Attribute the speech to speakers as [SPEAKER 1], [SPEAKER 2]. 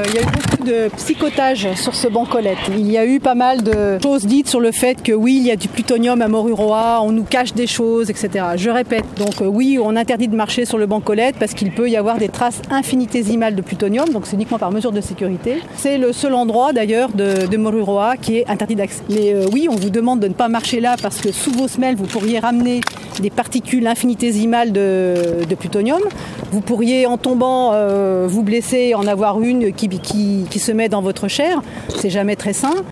[SPEAKER 1] Il y a eu beaucoup de psychotage sur ce banc Colette. Il y a eu pas mal de choses dites sur le fait que oui, il y a du plutonium à Moruroa, on nous cache des choses, etc. Je répète, donc oui, on interdit de marcher sur le banc Colette parce qu'il peut y avoir des traces infinitésimales de plutonium, donc c'est uniquement par mesure de sécurité. C'est le seul endroit d'ailleurs de Moruroa qui est interdit d'accès. Mais oui, on vous demande de ne pas marcher là parce que sous vos semelles, vous pourriez ramener des particules infinitésimales de plutonium. Vous pourriez, en tombant, vous blesser, en avoir une qui se met dans votre chair. C'est jamais très sain.